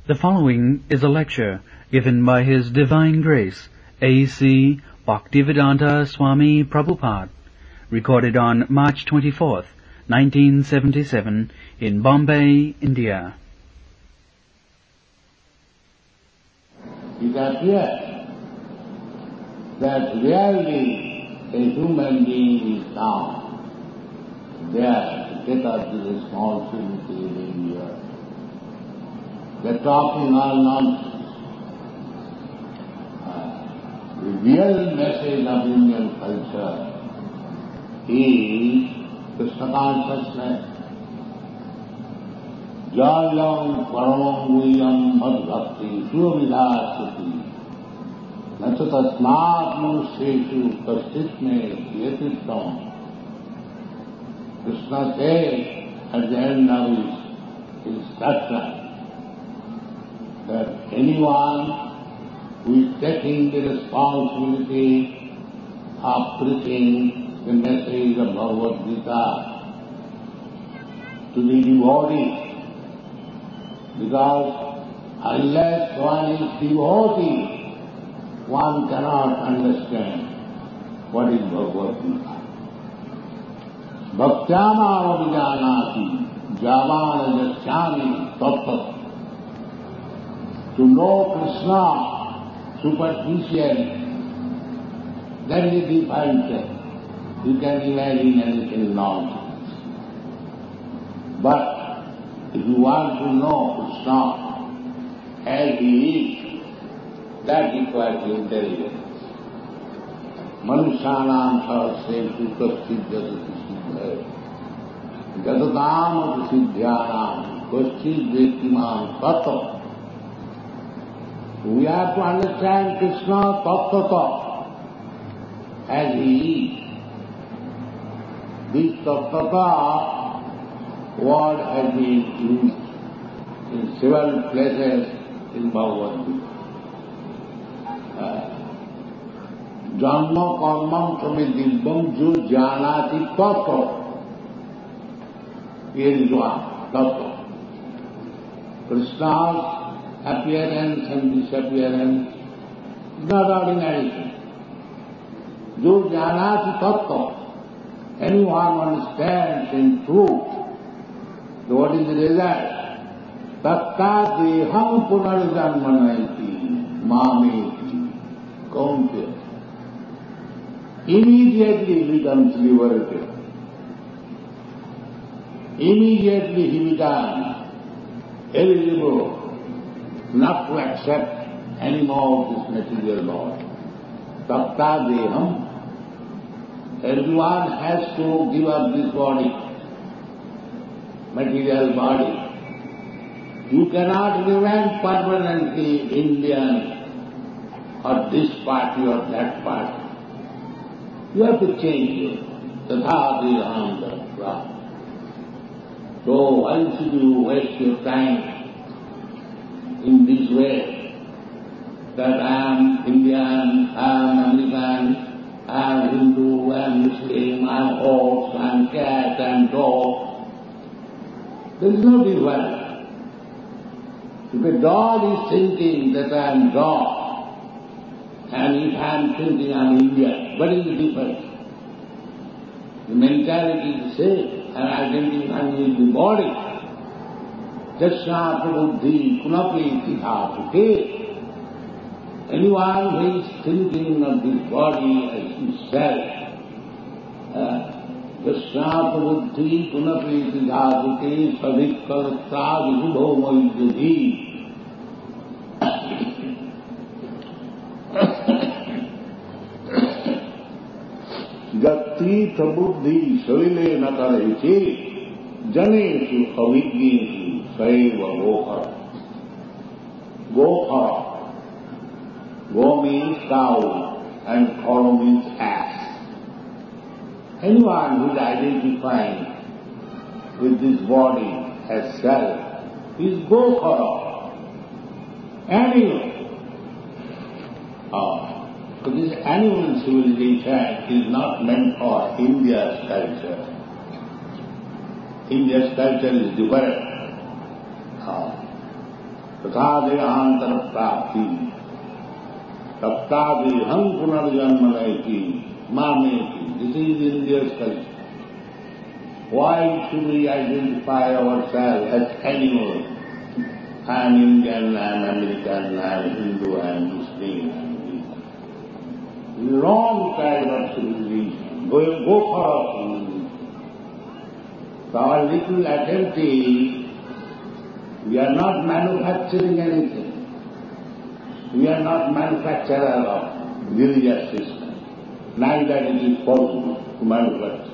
The following is a lecture given by His Divine Grace, A.C. Bhaktivedanta Swami Prabhupada, recorded on March 24th, 1977, in Bombay, India. It appears that rarely a human being is found there to take up the responsibility in India. They're talking all nonsense. The real message of Indian culture is Krishna consciousness. Jayam paramanguyam madbhakti suvidhasati nachatasmat manusheshu kastisme yatittam. Krishna says at the end of his instruction that anyone who is taking the responsibility of preaching the message of Bhagavad Gita to the devotee, because unless one is devotee, one cannot understand what is Bhagavad Gita. Bhaktyamam vijanati javana jasyami tattva. To know Krishna superficially, that is a different thing. You can imagine anything nonsense. But if you want to know Krishna as he is, that requires intelligence. Manushanam sahasreshu kaschid jatati siddhaya jatatam siddhyanam kaschid vettimam tattva. We have to understand Krishna tattva as he is. This tattva word has been used in several places in Bhagavad Gita. Janma karmam samidibham jo janati tattva. Here is one, tattva. Krishna's appearance and disappearance is not ordinary thing. Jo janati tattva. Anyone understands in truth what is the result. Tatta deham punarjanmanaiti mameti kaunte. Immediately he becomes liberated. Immediately he becomes eligible not to accept any more of this material body. Tatta deham. Everyone has to give up this body, material body. You cannot remain permanently Indian or this party or that party. You have to change it. Tatha deham tattva. So why should you waste your time in this way, that I am Indian, I am American, I am Hindu, I am Muslim, I am horse, I am cat, I am dog. There is no difference. If a dog is thinking that I am dog, and if I am thinking I am Indian, what is the difference? The mentality is the same, and identifying with the body. Jasya prabuddhi punapriti dhatuke. Anyone who is thinking of this body as himself, jasya prabuddhi punapriti dhatuke savikkarta vishubho maidhyadhi. Jati prabuddhi savile nakaraiche janeshu avijneshu Saiva Gohara. Gohara. Go means cow and Khara means ass. Anyone who is identifying with this body as self is Gohara. Animal. So this animal civilization is not meant for India's culture. India's culture is different. तथा Saptadehantar prapti, saptadeham punarjanmaneti, mameti. This is India's culture. Why should we identify ourselves as animals? I am Indian, I am American, I am Hindu, I am Muslim, I am this. Wrong kind of civilization. Go for us. So our little attempt is, we are not manufacturing anything. We are not manufacturers of religious system. Neither it is possible to manufacture.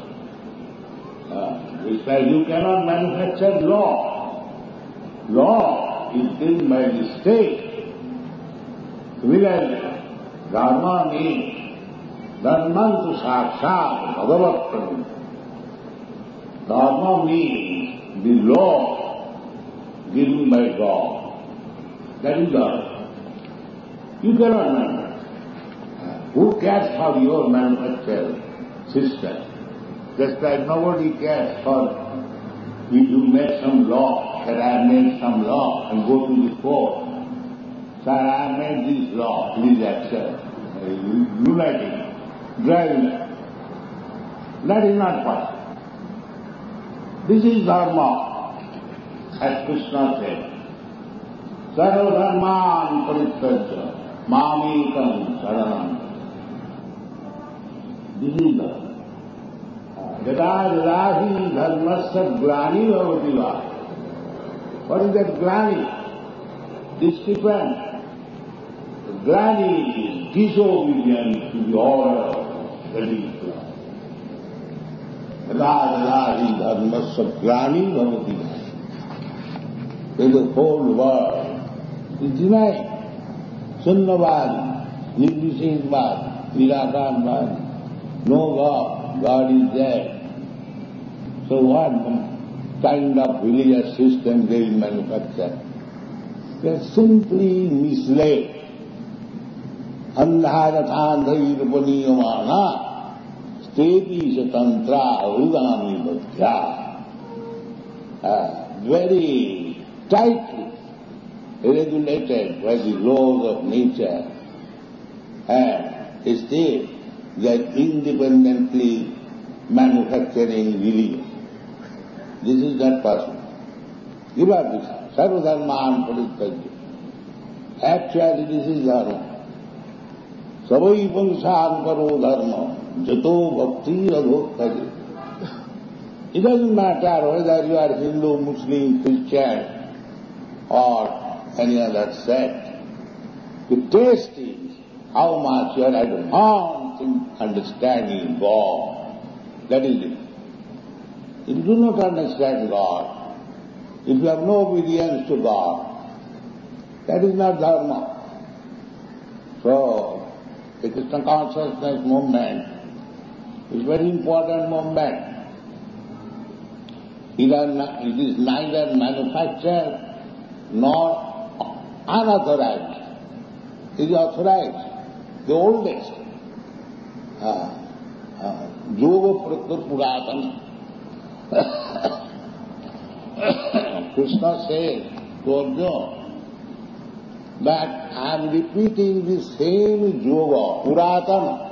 It's like you cannot manufacture law. Law is given by the state. Similarly, dharma means dharmantu sakshat bhagavat. Dharma means the law given by God. That is dharma. You cannot manufacture. Who cares for your manufactured system? Just like nobody cares for if you make some law, that I have made some law and go to the court. Sir, I have made this law, please accept. Lunatic, driving. That is not possible. This is dharma, as Krishna said. Sarva dharman parityajya mamekam saranam. This is dharma. Yada yadahi dharmasya glani bhavati va. What is that glani? Discipline. Glani is disobedience to the order that is glani. Yada yadahi dharmasya glani bhavati va. The whole world is denying. Sunnavad, Nirvishesvad, Nirakarvad, no God, God is there. So what kind of religious system they will manufacture? They are simply misled. Andharathandhairpaniyamana steti satantra udami bhaktya. Very tightly regulated by the laws of nature, and still they are independently manufacturing religion. This is not possible. You are this. Sarvadharman parityajya. Actually, this is dharma. Savai pangshan karo dharma. Jato bhakti adhoktaji. It doesn't matter whether you are Hindu, Muslim, Christian, or any other sect. The test is how much you are advanced in understanding God. That is it. If you do not understand God, if you have no obedience to God, that is not dharma. So, the Krishna consciousness movement is a very important movement. It is neither manufactured nor unauthorized. It is authorized, the oldest. Yoga Pratta Puratana. Krishna said to Arjuna that I am repeating the same yoga, Puratana.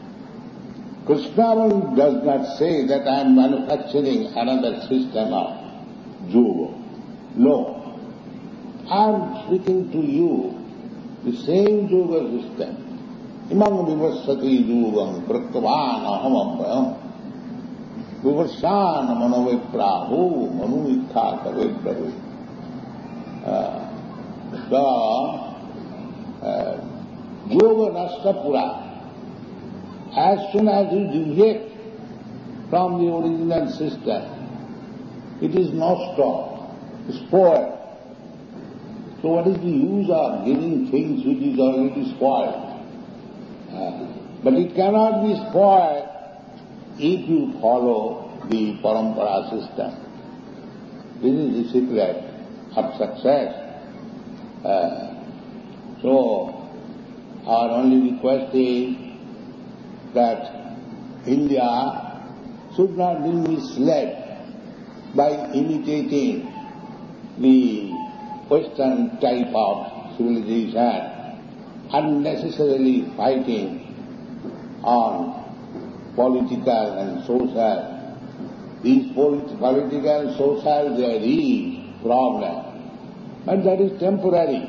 Krishna does not say that I am manufacturing another system of yoga. No. I am speaking to you the same yoga system. Imam vivassati yogam praktavan ahamabhayam. Vivasana manovepraho manuikha kavepraho. The yoga nasta pura. As soon as you deviate from the original system, it is nosto, spoiled. So what is the use of giving things which is already spoiled? But it cannot be spoiled if you follow the parampara system. This is the secret of success. So our only request is that India should not be misled by imitating the Western type of civilization, unnecessarily fighting on political and social. These political and social, there is problem, but that is temporary.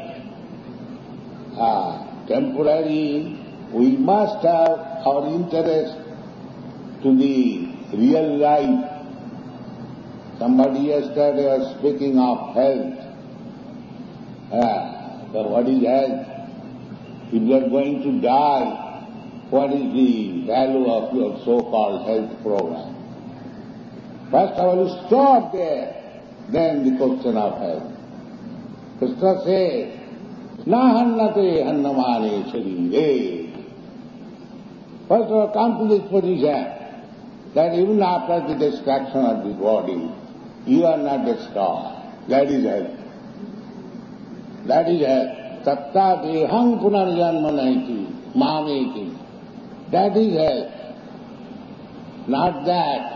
Temporary, we must have our interest to the real life. Somebody yesterday was speaking of health. So what is health? If you are going to die, what is the value of your so-called health program? First of all, you stop there, then the question of health. Krishna says, Na hannate hannamane sharire. First of all, come to this position that even after the destruction of the body, you are not destroyed. That is health. That is health. Tatta dehang punarjanma naiti, mameti. That is health. Not that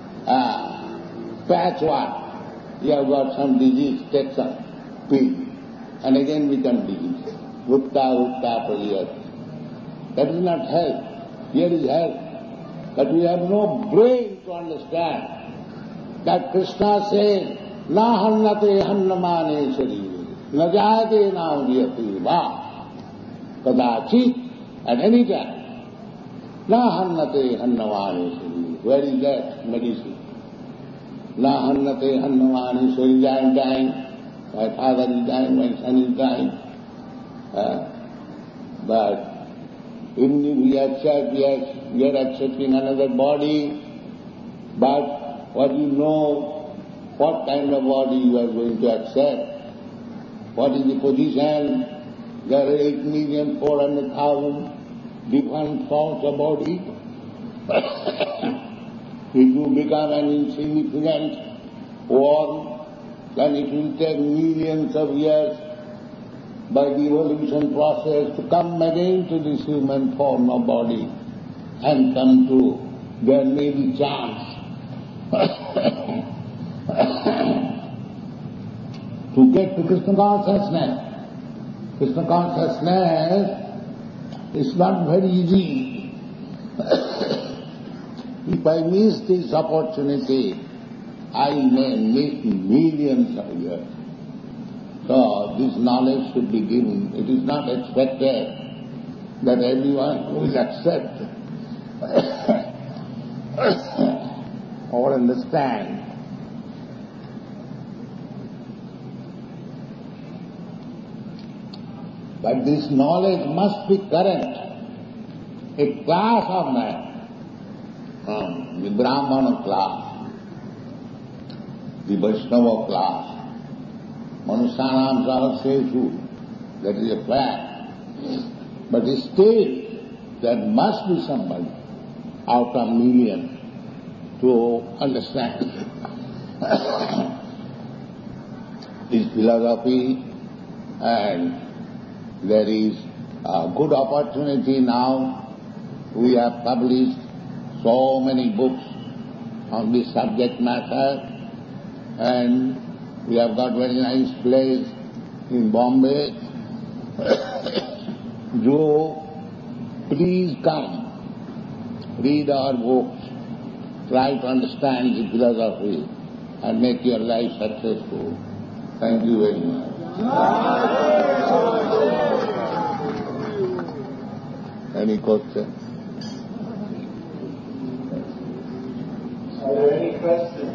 patchwork. You have got some disease, take some pill, and again become disease. Utta prayat. That is not health. Here is health. But we have no brain to understand that Krishna says, Na hannate hannamane sharire, na jayate na udiyate va, kadachit, at any time. Na hannate hannamane sharire. Where is that medicine? Na hannate hannamane sharire. I am dying, my father is dying, my son is dying. But even if we accept, yes, we are accepting another body, but what you know, what kind of body you are going to accept, what is the position, there are 8,400,000 different forms of body. If you become an insignificant worm, then it will take millions of years by the evolution process to come again to this human form of body and come to, there may be chance to get to Krishna consciousness. Krishna consciousness is not very easy. If I miss this opportunity, I may miss millions of years. So this knowledge should be given. It is not expected that everyone will accept or understand. But this knowledge must be current. A class of men, the Brahmana class, the Vaishnava class, Manusyanam Sahaseshu, that is a fact. But still, there must be somebody out of millions to understand this philosophy, and there is a good opportunity now. We have published so many books on this subject matter, and we have got very nice place in Bombay. So, please come, read our books, try to understand the philosophy and make your life successful. Thank you very much. Any questions? Are there any questions?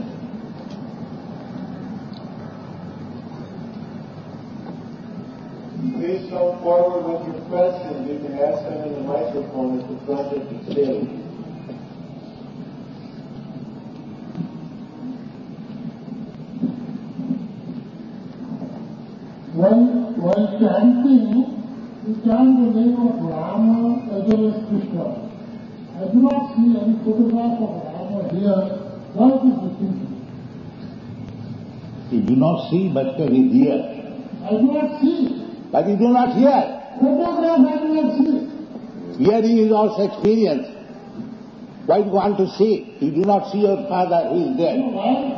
Please come forward with your questions. You can ask them in the microphone at the front of the stage. While chanting, we chant the name of Rama as well as Krishna. I do not see any photograph of Rama here. What is the thinking? You do not see, but you hear. I do not see. But you do not hear. Photograph I do not see. Hearing is also experience. Why do you want to see? You do not see your father, he is dead.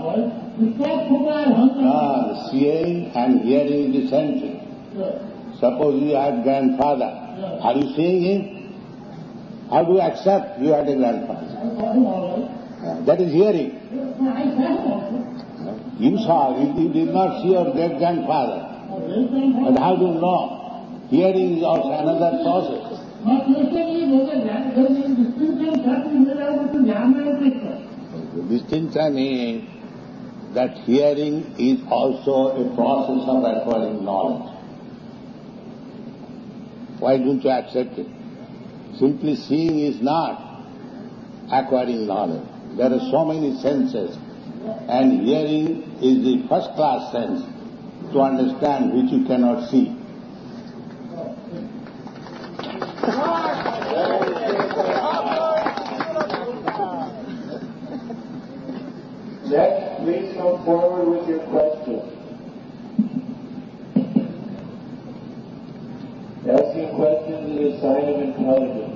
Seeing and hearing is essential. Suppose you had grandfather. Are you seeing him? How do you accept you had a grandfather? That is hearing. You saw, you did not see your great grandfather. But how do you know? Hearing is also another process. The distinction is that hearing is also a process of acquiring knowledge. Why don't you accept it? Simply seeing is not acquiring knowledge. There are so many senses, and hearing is the first-class sense to understand which you cannot see. Next, please come forward with your question. Asking questions is a sign of intelligence.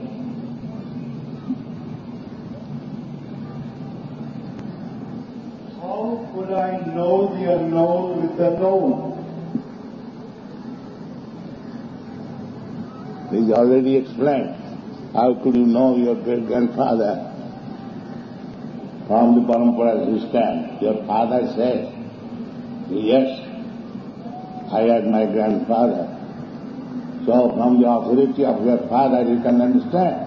How could I know the unknown with the known? It is already explained. How could you know your great-grandfather? From the parampara system, your father says, yes, I had my grandfather. So from the authority of your father you can understand.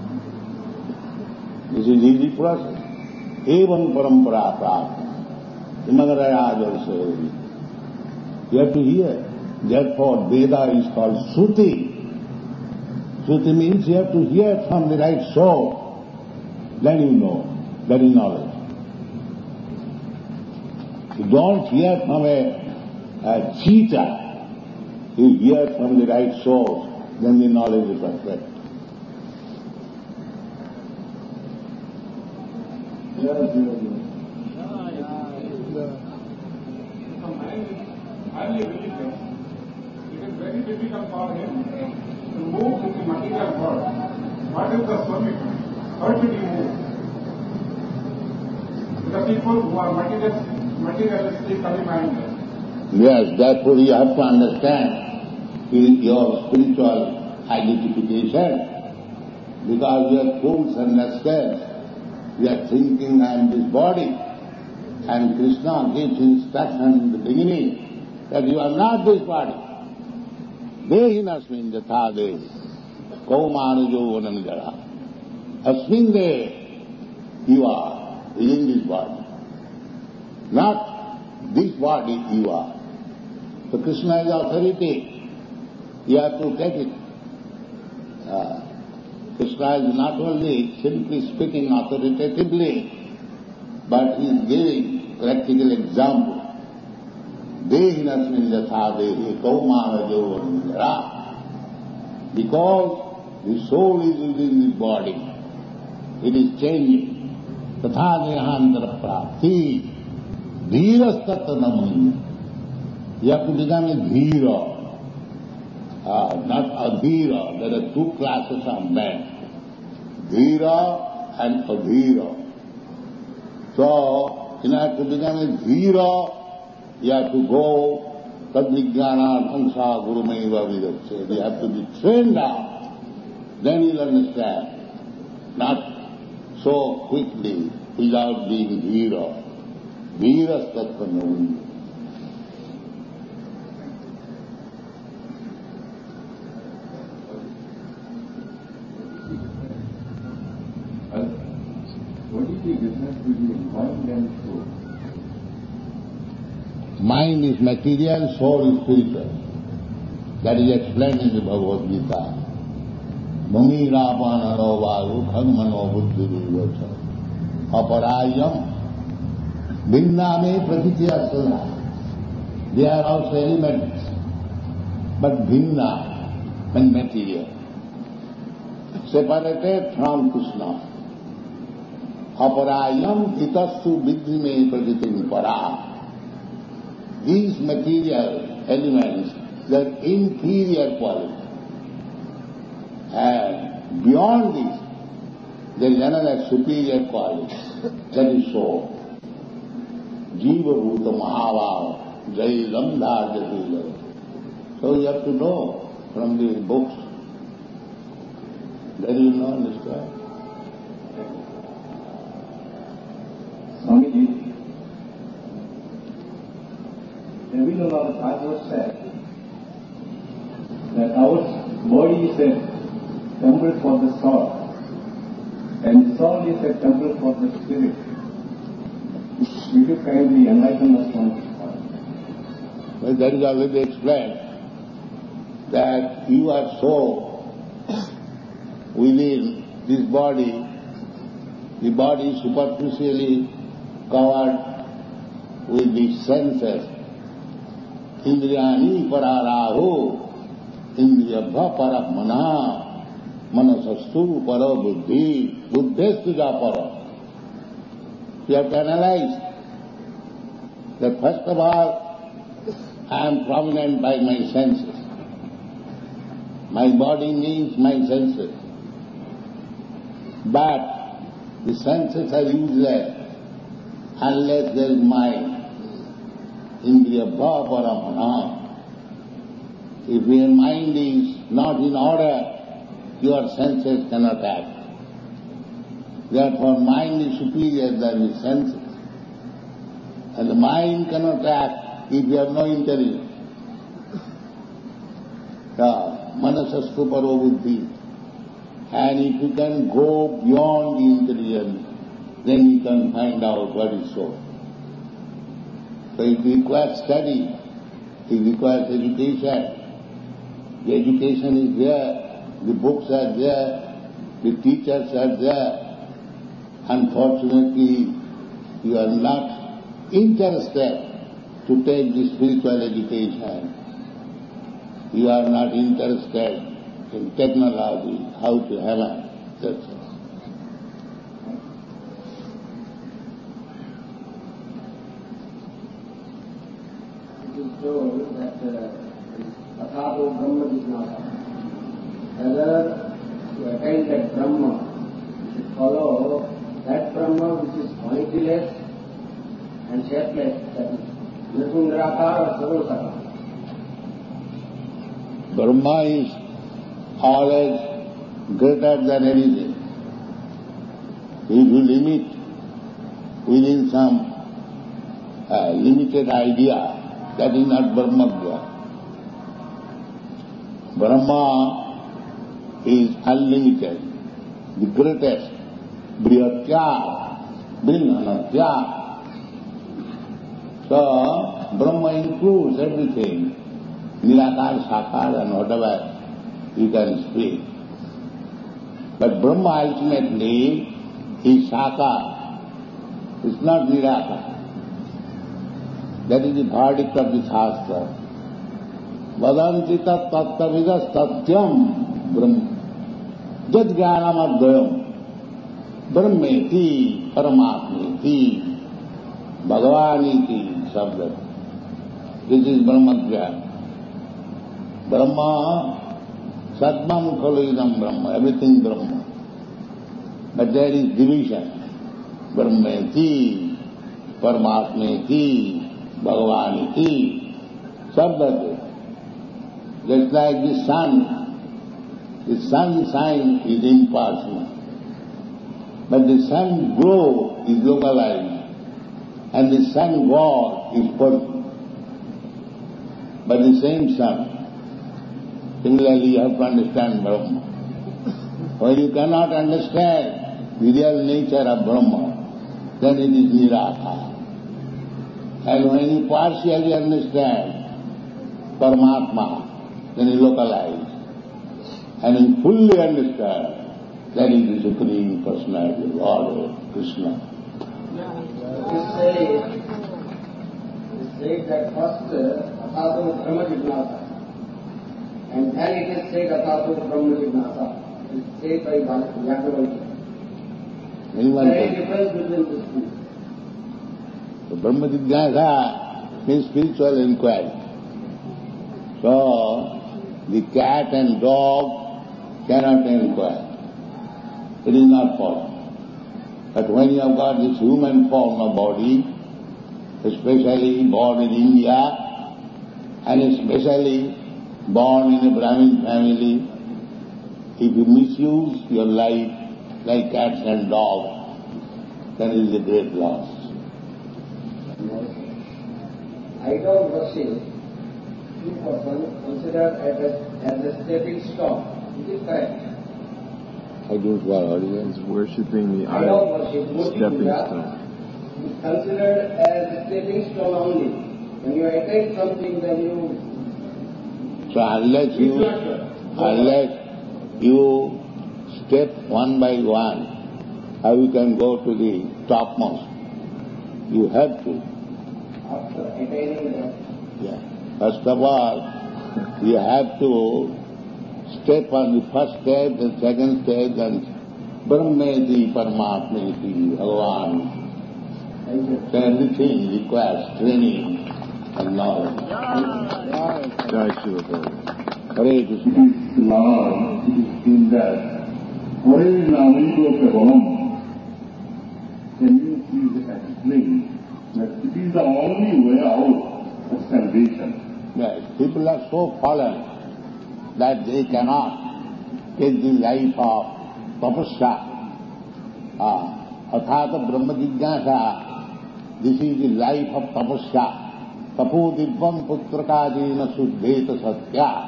This is easy process. Evam parampara prapta. Imagaraya also. You have to hear. Therefore Veda is called Shruti. Shruti means you have to hear from the right source. Then you know. That is knowledge. You don't hear from a cheetah. You hear from the right source, then the knowledge is perfect. Highly religious. It is very difficult for him to move with the material world. What is the solution? How should he move? The people who are materialistically minded. Yes, therefore you have to understand your spiritual identification, because you are fools understand. You are thinking I am this body, and Krishna gives instruction in the beginning that you are not this body. Dehinasmin jatha dehi kaumanajo vanamjara. Asmin dehi you are in this body. Not this body you are. So Krishna is authority. You have to take it. Krishna is not only simply speaking authoritatively, but he is giving practical example. Dehinasmin jatha dehi kaumanajo vanamjara. Because the soul is within this body, it is changing. Tatha dehantara prapti. Dhirastatta namani. You have to become a dhira, not adhira. There are two classes of men, dhira and adhira. So, in order to become a dhira, you have to go tadvijnana dhamsa gurumaiva vidakse. You have to be trained up. Then you'll understand. Not so quickly without being dhira. Dhirastatta namani. What is the difference between mind and soul? Mind is material, soul is spiritual. That is explained in the Bhagavad Gita. Bhumi rapana vayu khagmano buddhi vivacha aparayam bhinname pratitya sada. They are also elements, but bhinna and material, separated from Krishna. Aparayam itastu vidhime pratitim para. These material elements, their inferior quality. And beyond this, there is another superior quality, that is so. Jiva Bhuta Mahavava Jai Lamdhajati. So you have to know from these books. That you know, understand? Swamiji, Rabindranath Tagore said that our body is a temple for the soul, and soul is a temple for the spirit. Will you kindly enlighten us on this point? Well, that is already explained, that you are so within this body, the body is superficially covered with the senses. Indriyani pararaho, indriyabha paramana, manasastu para buddhi, buddhestu ja para. You have to analyze that first of all, I am prominent by my senses. My body needs my senses. But the senses are useless unless there is mind. Indriya paramana. If your mind is not in order, your senses cannot act. Therefore, mind is superior than the senses. And the mind cannot act if you have no intelligence. Manasastu paro buddhi. And if you can go beyond the intelligence, then you can find out what is soul. So it requires study, it requires education. The education is there, the books are there, the teachers are there. Unfortunately, you are not interested to take the spiritual education. You are not interested in technology, how to heaven. That's all. It is told that Athato Brahma Jignasa. Whether to attain that Brahma, you should follow that Brahma which is pointyless and shapeless, that is Nirgundarakar or Sarvasakar. Brahma is always greater than anything. If you limit within some limited idea, that is not Brahmagya. Brahma is unlimited, the greatest, Brihatya, Brihanatya. So, Brahma includes everything, Nirakar, Sakar and whatever you can speak. But Brahma ultimately is Sakar, it's not Nirakar. That is the verdict of the Shastra. Vadanti tat tattavidas tatyam Brahma. Jad jnanam advayam. Brahmeti, Paramatmeti, Bhagavaniti, Sabda. This is Brahmagyan. Brahma, Satmam Khalu Brahma, everything Brahma. But there is division. Brahmeti, Paramatmeti, Bhagavaniti, Sabda. Just like the sun shine is impersonal. But the sun glow is localized, and the sun God is personal. But the same sun. Similarly, you have to understand Brahma. When you cannot understand the real nature of Brahma, then it is Nirakara. And when you partially understand Paramatma, then you localize. And you fully understand that is the Supreme Personality of Lord Krishna. It says that first Athato Brahma Jignasa, and then it is said Athato Brahma Jignasa. It is said by Yagnavakya. Anyone There is can. a difference between these two. So Brahma Jignasa means spiritual inquiry. So, the cat and dog cannot inquire. it is not possible. But when you have got this human form of body, especially born in India, and especially born in a Brahmin family, if you misuse your life like cats and dogs, then it is a great loss. Idol worship is often considered as a stepping stone. Is it correct? I don't know. Is worshipping the Idol idol worship, stepping Buddha, stone. is considered as a stepping stone only. When you attain something, then you... So unless you step one by one, how you can go to the topmost? You have to. After attaining that... Yeah. First of all, you have to step on the first step, the second step, and Brahmeti, Paramatmeti, Bhagavan. So everything requires training and knowledge. Jai Shri Hare Krishna. It is love, it is in that. Hare Namigo Kevalam. Can you please explain that it is the only way out of salvation? Yes, people are so fallen that they cannot take the life of tapasya. Athata Brahma Jignasa. This is the life of tapasya. Tapo Divam Putrakadina Suddheta Satya.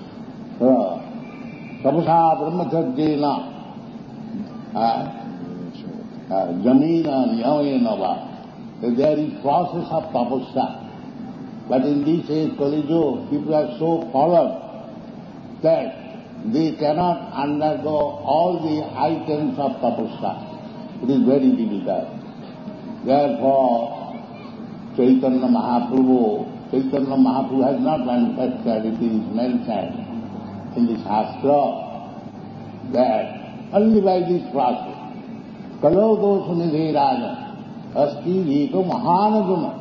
Tapasa Brahmacharjena Jamina Nyavena Va. There is process of tapasya. But in this age, Kali Yuga, people are so fallen that they cannot undergo all the items of tapasya. It is very difficult. Therefore, Chaitanya Mahaprabhu has not manifested, it is mentioned in the Shastra that only by this process, Kalo Dosha Nidhe Raja, Asti Vito Mahanaguna,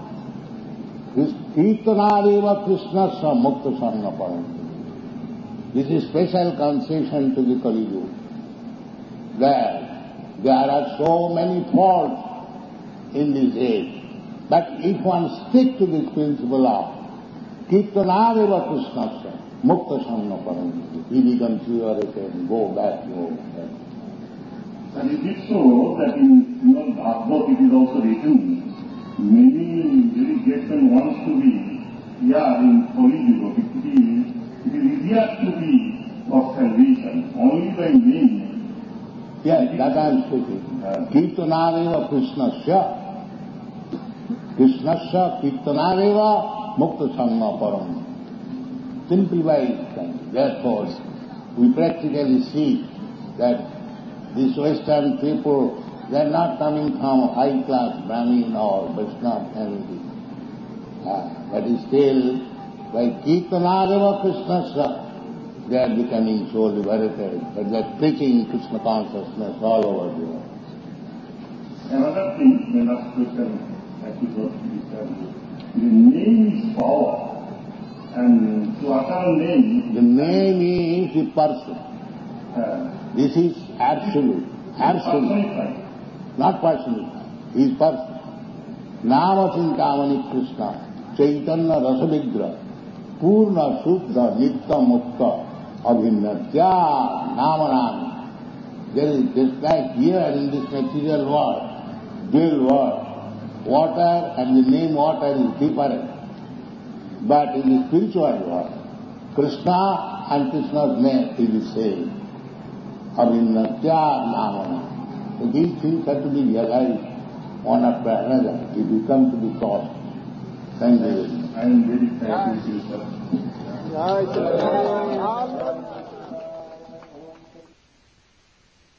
Kirtanareva Krishnasya Mukta Sangha Param. This is special concession to the Kali Yuga, that there are so many faults in this age. But if one stick to this principle of Kirtanareva Krishnasya Mukta Sangha Param, he becomes pure and go back to home. And it is so that in Bhagavad it is also written, many delegation wants to be in Kali Yuga. It is easier to be of salvation only by name. Yes, that I am speaking. Kirtanareva Krishnasya Kirtanareva Mukta Sangha Param. Simply by it. Therefore, we practically see that these Western people, they are not coming from high-class Brahmin or Vaishnava family. But still, by Kirtanareva Krishnasya, they are becoming so liberated, that they are preaching Krishna consciousness all over the world. Another thing, the last question, as you got to be the name is power, and to utter name... The name is the person. This is absolute. Absolute. Not personified. He is person. Nama Chintamani Krishna, Chaitanya Rasavigra, Purna Shuddha Nitya Mukta Abhinatya Namanami. There is just like here in this material world, dual world, water and the name water is different. But in the spiritual world, Krishna and Krishna's name is the same. Abhinatya Namana. So these things have to be realized one after another if you come to be taught. Thank you. I am very thankful to you, sir.